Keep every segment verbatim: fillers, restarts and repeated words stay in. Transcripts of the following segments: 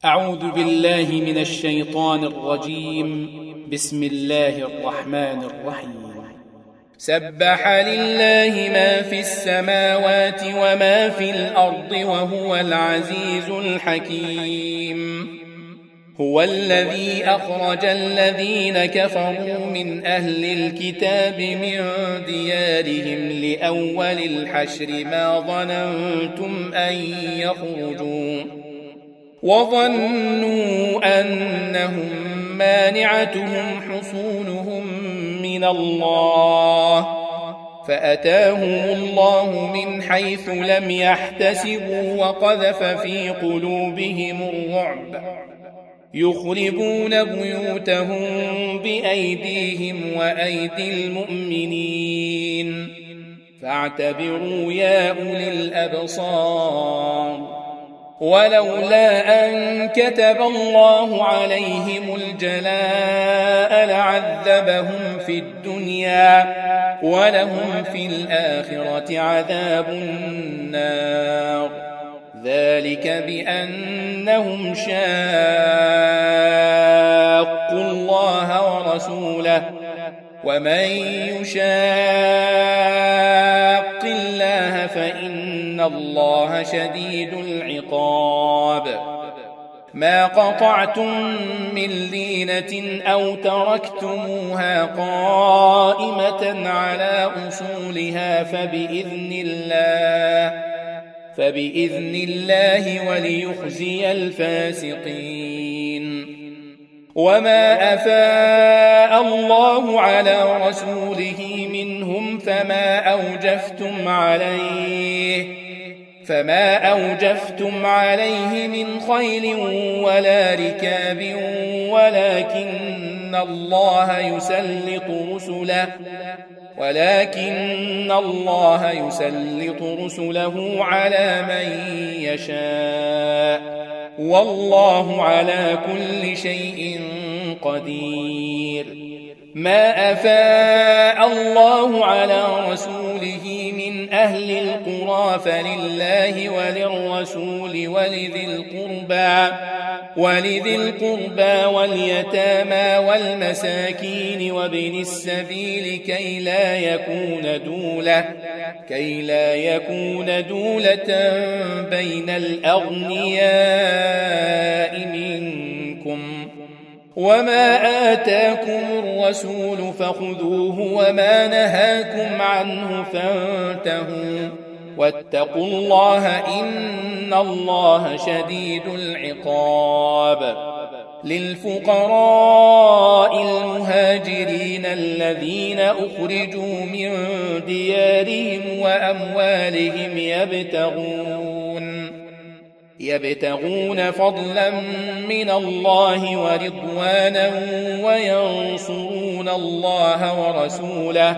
أعوذ بالله من الشيطان الرجيم. بسم الله الرحمن الرحيم. سبح لله ما في السماوات وما في الأرض وهو العزيز الحكيم. هو الذي أخرج الذين كفروا من أهل الكتاب من ديارهم لأول الحشر ما ظننتم أن يخرجوا وظنوا أنهم مانعتهم حصونهم من الله فأتاهم الله من حيث لم يحتسبوا وقذف في قلوبهم الرعب يخربون بيوتهم بأيديهم وأيدي المؤمنين فاعتبروا يا أولي الأبصار. ولولا أن كتب الله عليهم الجلاء لعذبهم في الدنيا ولهم في الآخرة عذاب النار ذلك بأنهم شاقوا الله ورسوله ومن يشاق الله فإن الله شديد العقاب. ما قطعتم من لينة أو تركتموها قائمة على أصولها فبإذن الله فبإذن الله وليخزي الفاسقين. وما أفاء الله على رسوله منهم فما أوجفتم عليه فما أوجفتم عليه من خيل ولا ركاب ولكن الله يسلط رسله ولكن الله يسلط رسله على من يشاء والله على كل شيء قدير. ما أفاء الله على رسوله من أهل القرى فلله وللرسول ولذي القربى ولذي القربى واليتامى والمساكين وابن السبيل كي لا يكون دولة كي لا يكون دولة بين الأغنياء منكم. وما آتاكم الرسول فخذوه وما نهاكم عنه فانتهوا واتقوا الله إن الله شديد العقاب. للفقراء المهاجرين الذين أخرجوا من ديارهم وأموالهم يبتغون يبتغون فضلا من الله ورضوانا وينصرون الله ورسوله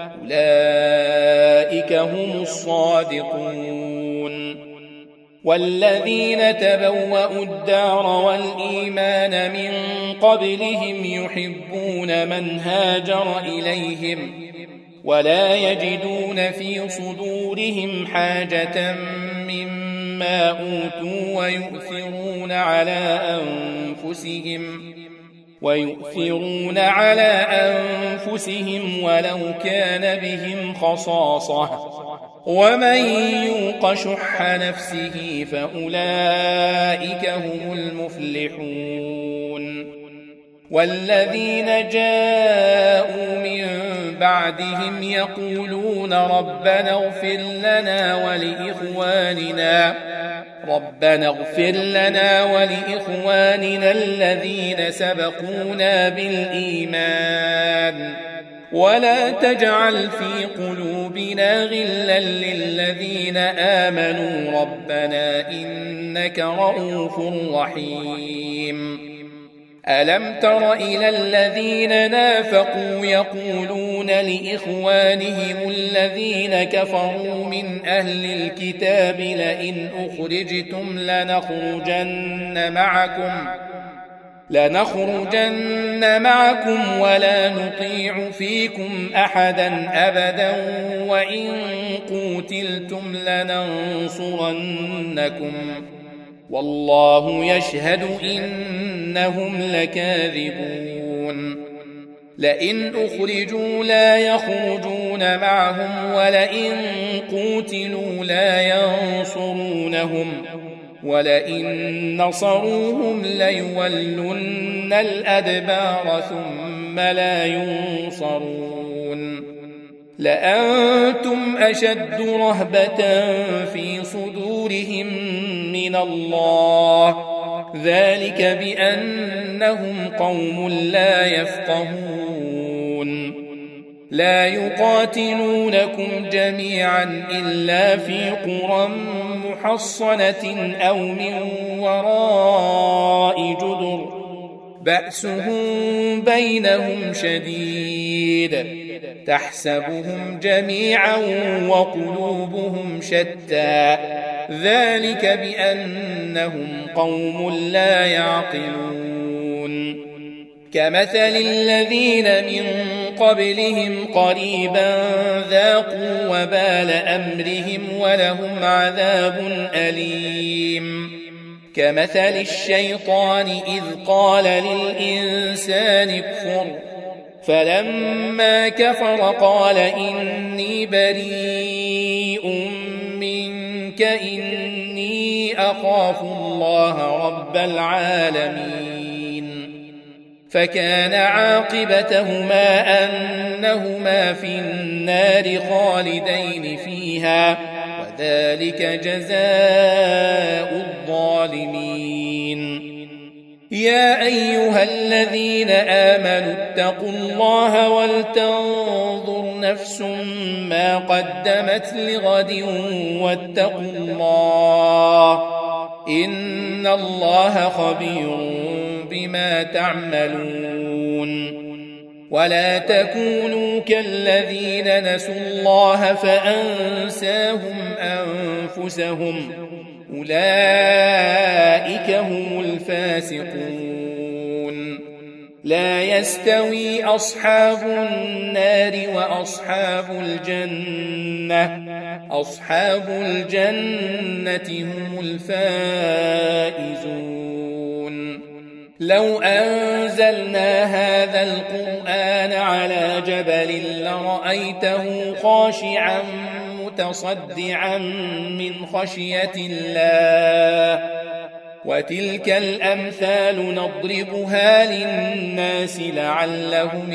أولئك هم الصادقون. والذين تبوأوا الدار والإيمان من قبلهم يحبون من هاجر إليهم ولا يجدون في صدورهم حاجة مما أوتوا ويؤثرون على أنفسهم ويؤثرون على أنفسهم ولو كان بهم خصاصة ومن يوق شح نفسه فأولئك هم المفلحون. والذين جاءوا من بعدهم يقولون ربنا اغفر لنا ولإخواننا ربنا اغفر لنا ولإخواننا الذين سبقونا بالإيمان ولا تجعل في قلوبنا غلا للذين آمنوا ربنا إنك رؤوف رحيم. ألم تر إلى الذين نافقوا يقولون لإخوانهم الذين كفروا من أهل الكتاب لئن أخرجتم لنخرجن معكم لنخرجن معكم ولا نطيع فيكم أحدا أبدا وإن قوتلتم لننصرنكم والله يشهد إنهم لكاذبون لئن أخرجوا لا يخرجون معهم ولئن قوتلوا لا ينصرونهم ولئن نصروهم ليولن الأدبار ثم لا ينصرون لأنتم أشد رهبة في صدورهم من الله ذلك بأنهم قوم لا يفقهون لا يقاتلونكم جميعا إلا في قرى محصنة أو من وراء جدر بأسهم بينهم شديد تحسبهم جميعا وقلوبهم شتى ذلك بأنهم قوم لا يعقلون كمثل الذين من قبلهم قريبا ذاقوا وبال أمرهم ولهم عذاب أليم كمثل الشيطان إذ قال للإنسان اكفر فلما كفر قال إني بريء منك إني أخاف الله رب العالمين فكان عاقبتهما أنهما في النار خالدين فيها وذلك جزاء الظالمين يا أيها الذين آمنوا اتقوا الله ولتنظر نفس ما قدمت لغد واتقوا الله إن الله خبير بما تعملون ولا تكونوا كالذين نسوا الله فأنساهم أنفسهم أولئك هم الفاسقون لا يستوي أصحاب النار وأصحاب الجنة أصحاب الجنة هم الفائزون لو أنزلنا هذا القرآن على جبل لرأيته خاشعا متصدعا من خشية الله وتلك الأمثال نضربها للناس لعلهم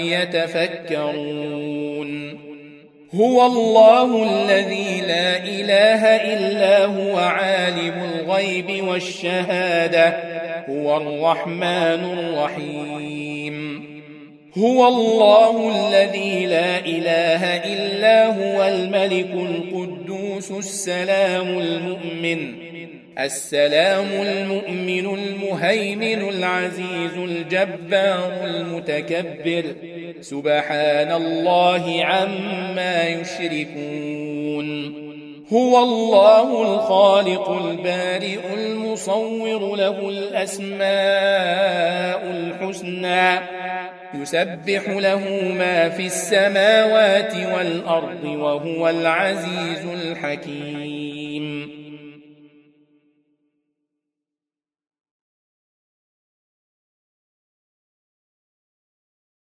يتفكرون هو الله الذي لا إله إلا هو عالم الغيب والشهادة هو الرحمن الرحيم هو الله الذي لا إله إلا هو الملك القدوس السلام المؤمن السلام المؤمن المهيمن العزيز الجبار المتكبر سبحان الله عما يشركون هو الله الخالق البارئ المصور له الأسماء الحسنى يسبح له ما في السماوات والأرض وهو العزيز الحكيم